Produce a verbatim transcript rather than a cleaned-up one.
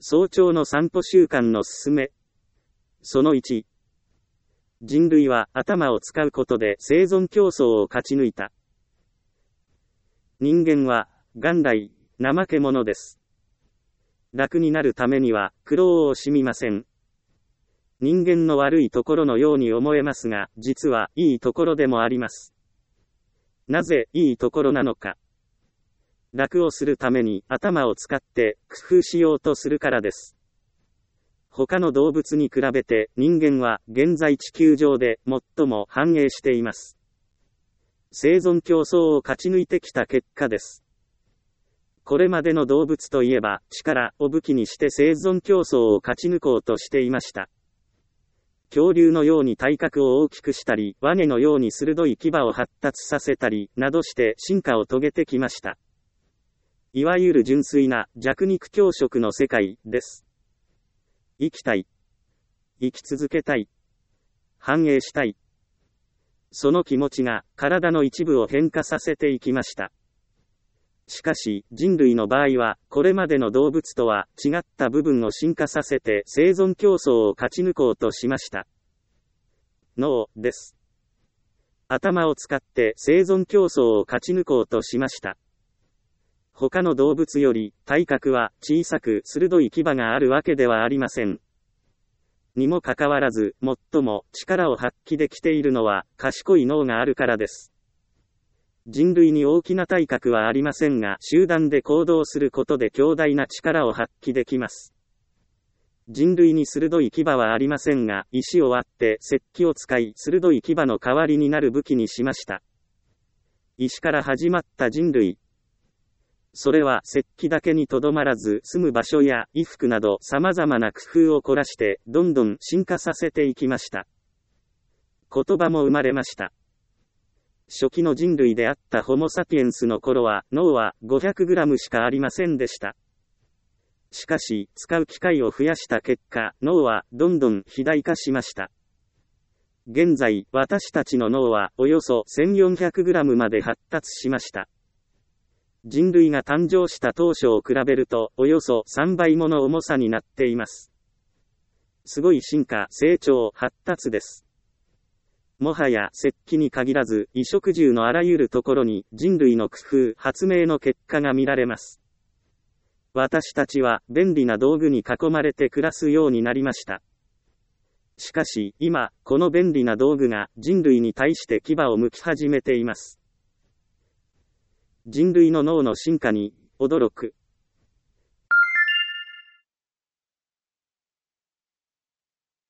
早朝の散歩習慣のすすめ。そのいち。人類は頭を使うことで生存競争を勝ち抜いた。人間は元来怠け者です。楽になるためには苦労を惜しみません。人間の悪いところのように思えますが、実はいいところでもあります。なぜいいところなのか。楽をするために頭を使って工夫しようとするからです。他の動物に比べて人間は現在地球上で最も繁栄しています。生存競争を勝ち抜いてきた結果です。これまでの動物といえば力を武器にして生存競争を勝ち抜こうとしていました。恐竜のように体格を大きくしたり、ワニのように鋭い牙を発達させたり、などして進化を遂げてきました。いわゆる純粋な弱肉強食の世界です。生きたい。生き続けたい。繁栄したい。その気持ちが体の一部を変化させていきました。しかし人類の場合はこれまでの動物とは違った部分を進化させて生存競争を勝ち抜こうとしました。脳です。頭を使って生存競争を勝ち抜こうとしました。他の動物より体格は小さく鋭い牙があるわけではありません。にもかかわらず、最も力を発揮できているのは賢い脳があるからです。人類に大きな体格はありませんが、集団で行動することで強大な力を発揮できます。人類に鋭い牙はありませんが、石を割って石器を使い、鋭い牙の代わりになる武器にしました。石から始まった人類。それは石器だけにとどまらず、住む場所や衣服など様々な工夫を凝らして、どんどん進化させていきました。言葉も生まれました。初期の人類であったホモ・サピエンスの頃は、脳は ごひゃくグラム しかありませんでした。しかし、使う機会を増やした結果、脳はどんどん肥大化しました。現在、私たちの脳はおよそ せんよんひゃくグラム まで発達しました。人類が誕生した当初を比べると、およそさんばいもの重さになっています。すごい進化、成長、発達です。もはや石器に限らず、衣食住のあらゆるところに人類の工夫、発明の結果が見られます。私たちは便利な道具に囲まれて暮らすようになりました。しかし、今、この便利な道具が人類に対して牙を向き始めています。人類の脳の進化に驚く。